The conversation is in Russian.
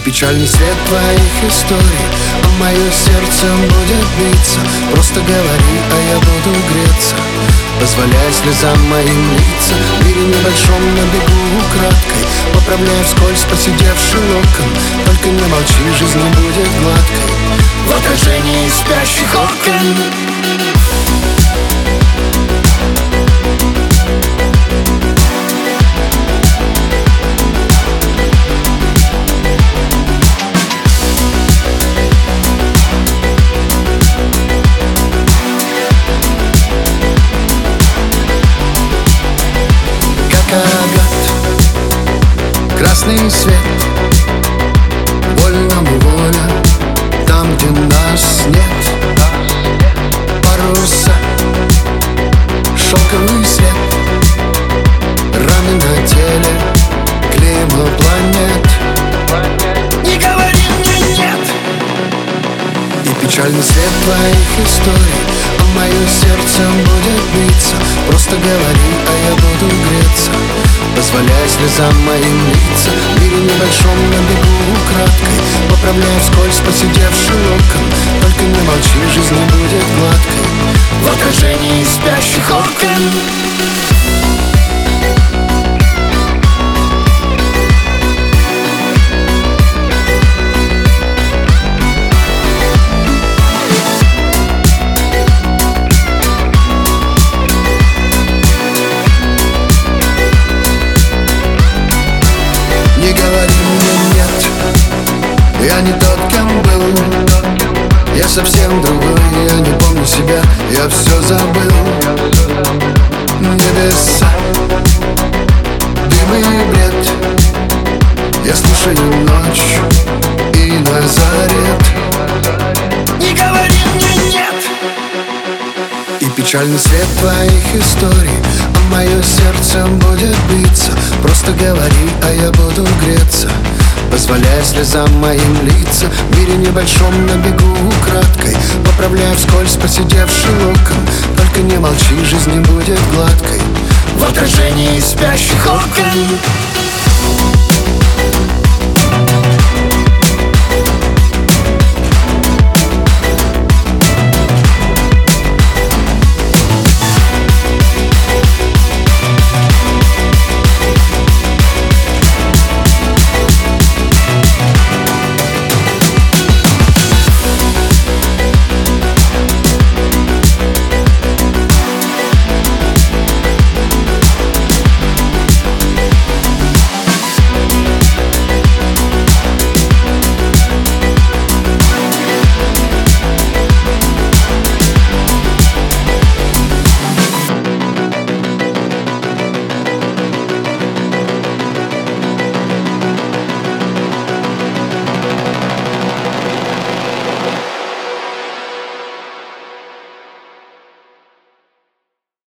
печальный свет твоих историй, а мое сердце будет биться. Просто говори, а я буду греться, позволяя слезам моим литься. В мире небольшом на бегу украдкой, поправляя вскользь поседевший локон. Только не молчи, жизнь не будет гладкой в отражении спящих окон. Красный свет, вольному воля, там, где нас нет. Паруса, шелковый свет, раны на теле, клейма планет. Не говори мне нет. И печальный свет твоих историй, а мое сердце будет биться. Просто говори, а я буду греться, позволяя слезам моим литься. В мире небольшом на бегу украдкой, поправляя вскользь поседевший локон. Только не молчи, жизнь не будет гладкой в отражении спящих окон. Не говори мне нет, я не тот, кем был. Я совсем другой, я не помню себя, я все забыл. Небеса, дым и бред, я слушаю ночь и Назарет. Не говори мне нет. И печальный свет твоих историй, а мое сердце будет биться. Просто говори, а я буду греться, позволяя слезам моим литься. В мире небольшом на бегу украдкой, поправляя вскользь поседевший локон. Только не молчи, жизнь не будет гладкой в отражении спящих окон.